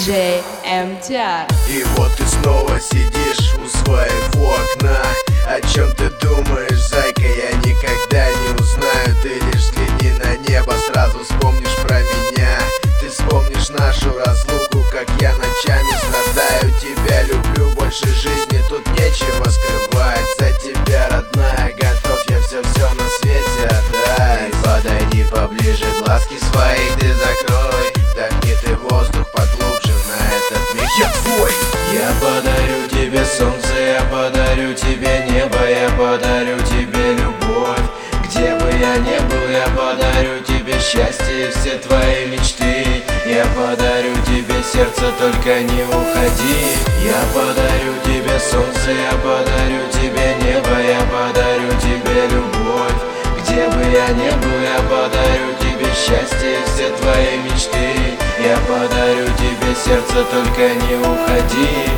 диджей МТР. И вот ты снова сидишь у своего окна. О чем ты думаешь, зайка, я никогда не узнаю. Ты лишь взгляни на небо, сразу вспомнишь про меня. Ты вспомнишь нашу разлуку, как я ночами страдаю. Тебя люблю больше жизни, тут нечего скрывать. За тебя, родная, готов я все на свете отдать. Подойди поближе, глазки свои ты закрой. Вдохни ты воздух поглубже, на этот миг я твой. Я подарю тебе солнце, я подарю тебе небо, я подарю тебе любовь. Где бы я ни был, я подарю тебе счастье и все твои мечты. Я подарю тебе сердце, только не уходи. Я подарю тебе солнце, я подарю тебе небо, я подарю тебе любовь. Где бы я ни был, я подарю тебе счастье и все твои мечты. Я подарю тебе сердце, только не уходи.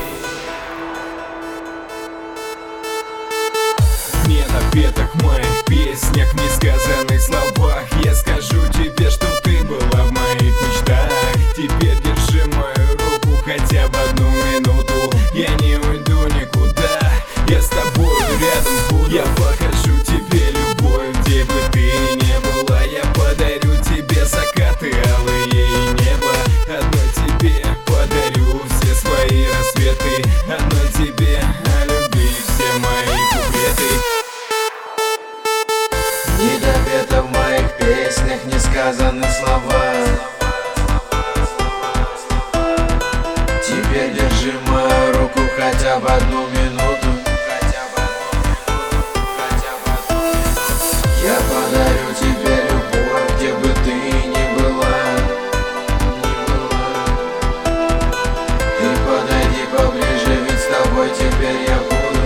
Не напеток в моих песнях, несказанных словах. Я скажу тебе, что ты была в моих мечтах. Теперь держи мою руку хотя бы одну минуту. Я не уйду никуда, я с тобой рядом буду. Я покажу тебе любовь, где бы ты ни была. Я подарю тебе закаты алые и небо. Одной тебе подарю все свои рассветы. Одной тебе о любви все мои куплеты. Не допето в моих песнях, несказаны слова. Теперь держи мою руку хотя бы одну минуту. Я подарю тебе любовь, где бы ты ни была. Ты подойди поближе, ведь с тобой теперь я буду.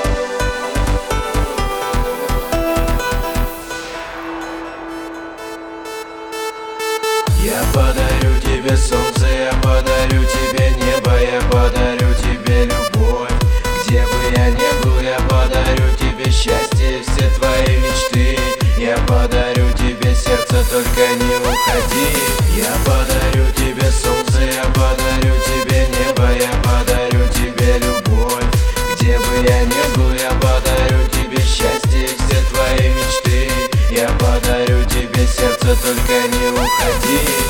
Я подарю тебе солнце, я подарю тебе небо, я подарю тебе любовь. Где бы я ни был, я подарю тебе счастье и все твои мечты. Я подарю тебе сердце, только не уходи. Я подарю тебе солнце, я подарю тебе небо, я подарю тебе любовь. Где бы я ни был, я подарю тебе счастье и все твои мечты. Я подарю тебе сердце, только не уходи.